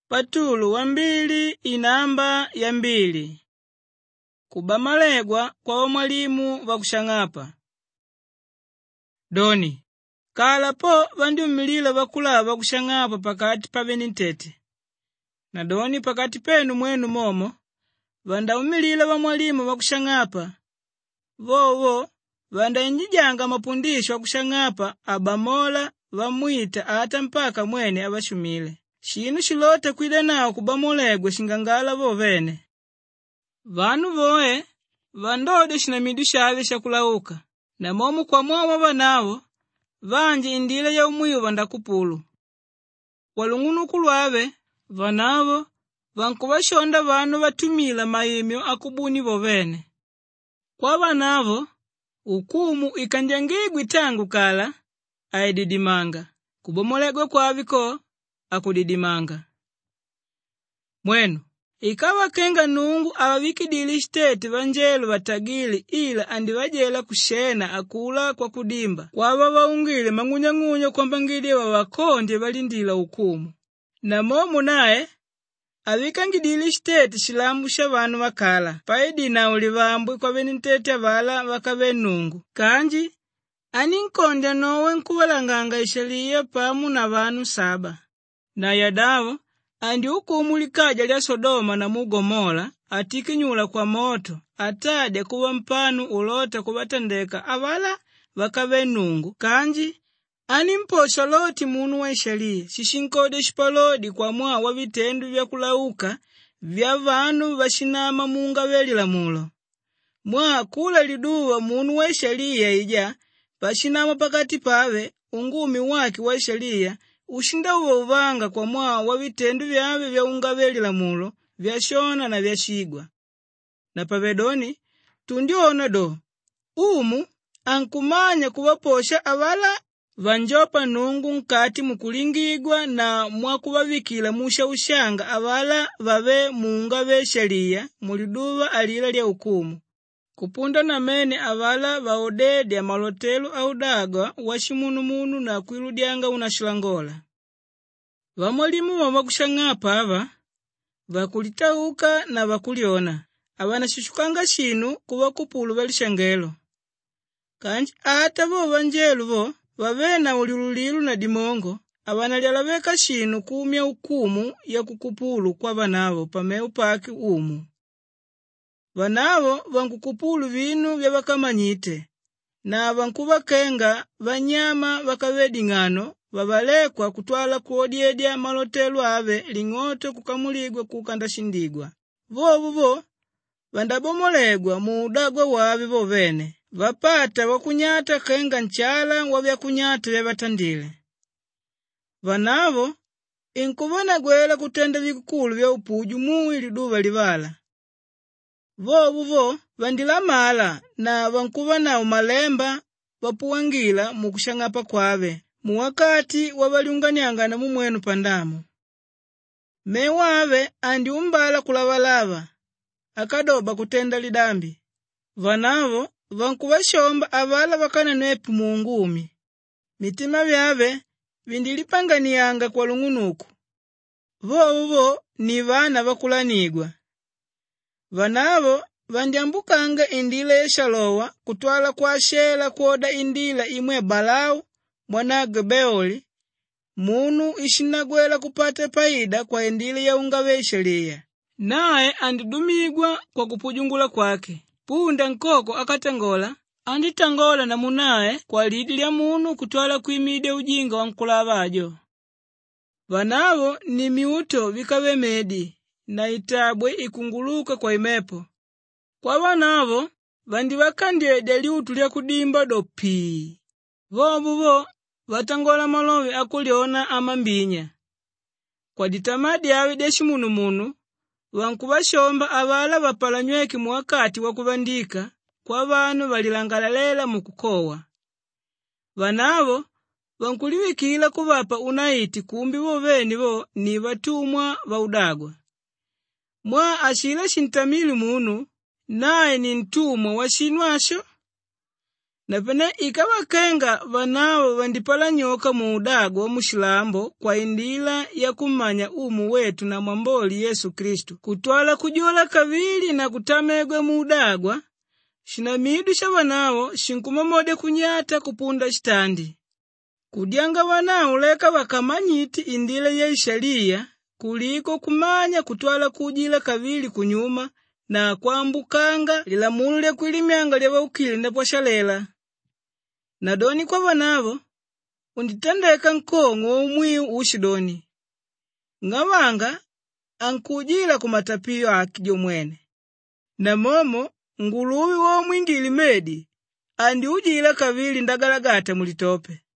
Patulu wa 2 inamba ya 2. Kubamalegwa kwa mwalimu bakushang'apa. Doni. Kala po vandiumilila bakula bakushang'apa pakati pa benintete. Na doni pakati penu mwenu momo, vandaumilila ba mwalimu bakushang'apa. Vovo, vandainjijanga mapundisho bakushang'apa abamola vamuita ata mpaka mwene abashumile. Shinu shilote kwile nao kubamolegwe shingangala vovene. Vanu voe, vandode shinamidu shave shakulauka. Na momu kwa mwawa vanavo, vanji indile ya umuyu vandakupulu. Walungunu lwawe, vanavo, vankubashonda vanu vatumila maimyo akubuni vovene. Kwa vanavo, ukumu ikanjangigwi tangu kala, aididimanga. Kubomolegwe kwa viko, akudidimanga. Mwenu, ikawa kenga nungu awawikidili shteti vanjelu watagili ila andivajela kushena akula kwa kudimba. Kwa waungile mangunya kwa mbangili wa wakondi walindila ukumu. Na momu nae, awikangidili shteti shilambusha vanu wakala. Paidi na ulivambu kwa venintete vala wakawe nungu. Kanji, aninkonde nowe nkuwalanganga ishalia pamu na vanu 7. Na yadawo, andi ukumu likaja lya Sodoma na Gomora, atikinyula kwa moto, atade kuwa mpanu ulota kubatandeka avala wakawe nungu. Kanji, animposha Loti munu wa ishalia, shishinkode shipalodi kwa mwa wa vitendu vya kulauka, vya vanu vashinama munga welila mulo. Mwa kula liduwa munu wa ishalia ija, vashinama pakati pawe, ungumi waki wa ishalia, ushinda uvanga kwa mwa wa vitendu vyawe vya ungawelila mulo, vya shona na vya shigwa. Na pavedoni, tundiona do, umu, ankumanya kuwaposha avala vanjopa nungu nkati mukulingigwa na mwakuwavikila musha ushanga avala vave mungawe shalia, muliduwa alila lya ukumu. Kupunda na mene avala vaodede malotelu au dagwa washimunu na kuiludianga unashilangola. Vamwalimu wamakushang'apa ava, vakulitauka na vakuliona. Avana shishukanga shinu kuwa kupulu valishangelo. Kanji ata vo vanjelu vo, vavena ulilulilu na dimongo, avana lialaveka shinu kumya ukumu ya kukupulu kwa vanavo pameu paki umu. Vanavo vankukupulu vinu vya wakamanyite, na vankuvakenga vanyama wakawedi ngano, vavalekwa kutwala kuodiedia malotelu ave ling'oto kukamuligwa kukandashindigwa. Vovo, vandabomolegwa muudagwa wave vovene, vapata wakunyata kenga nchala wavya kunyata vya vatandile. Vanavo, inkuvana gwela kutenda vikukulu vya upuju mui liduva livala. Vovo, vandilamala na vankuvana umalemba vapuwangila mukushang'apa kwave, muwakati wavaliunganianga na mumwenu pandamu. Mewave andi umbala kulavalava, akadoba kutenda lidambi. Vanavo, vankuvashomba avala wakana nepu muungumi. Mitima vyave, vindilipanganianga kwa lungunuku. Vovo, ni vana vakulanigwa. Vanavo, vandiambukanga indila yeshalowa, kutwala kwa shela kuoda indila imwe Balau, mwanaga Beoli, munu ishinagwela kupata paida kwa indila ya ungawe ishalia. Nae andidumigwa kwa kupujungula kwake. Punda nkoko akatangola, anditangola na munae kwa lidi lya munu kutwala kuimide ujinga wankulavajo. Vanavo ni miuto vikawe medi, na itabwe ikunguluka kwa imepo. Kwa vanavo, vandiwakandye deliutu lya kudimba dopi. Vovo, vatangola malovi akuliona amambinya. Kwa ditamadi yawe deshi munu, vankubashomba avala vapalanyweki muwakati wakuvandika, kwa vanu valilangalalela mukukowa. Vanavo, vankuliwikila kuvapa unaiti kumbi voveni vo ni vatumwa vaudagwa. Mwa ashila shintamili munu, nae ni ntumwa wa shinwasho. Napene ikawakenga vanawo vandipala nyoka mu udago wa mushilambo kwa indila ya kumanya umu wetu na mwamboli Yesu Kristu. Kutwala kujola kavili na kutamegwe mu udagwa, shinamidu sha vanawo shinkumamode kunyata kupunda shitandi. Kudyanga vanawo leka wakamanyiti indila ya ishalia kuliko kumanya kutwala kujila kavili kunyuma na kuambukanga lilamule kwilimyanga lya waukili ndapwashalela. Nadoni kwa vanavo, unditendeka nkongo wa umwiu ushidoni. Ngawanga, ankujila kumatapio akijo mwene. Na momo, nguluwi wa mwingili medi, andi ujila kavili ndagalagata mulitope.